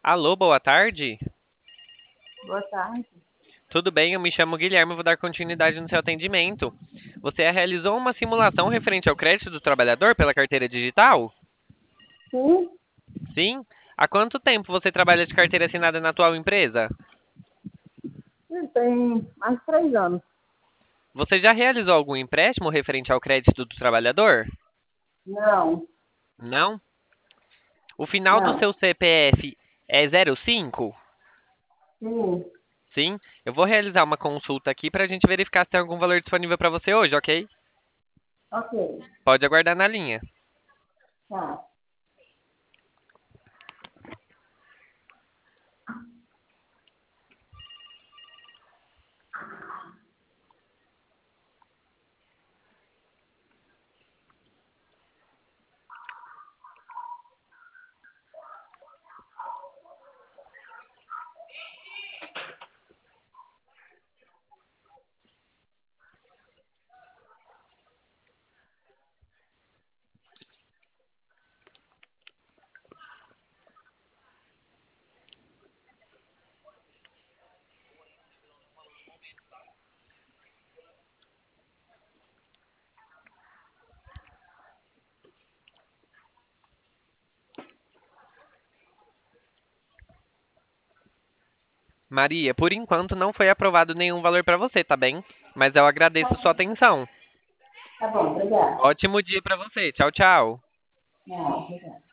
Alô, boa tarde. Boa tarde. Tudo bem? Eu me chamo Guilherme e vou dar continuidade no seu atendimento. Você realizou uma simulação referente ao crédito do trabalhador pela carteira digital? Sim, Sim? Há quanto tempo você trabalha de carteira assinada na atual empresa? tem mais de 3 anos. Você já realizou algum empréstimo referente ao crédito do trabalhador? Não, Não? O final do não. seu CPF é 05? Sim, Sim? Eu vou realizar uma consulta aqui para a gente verificar se tem algum valor disponível para você hoje, ok? ok. Pode aguardar na linha. Tá. Maria, por enquanto não foi aprovado nenhum valor para você, tá bem? Mas eu agradeço sua atenção. Tá bom, obrigada. Ótimo dia para você. Tchau, tchau. Não, obrigada.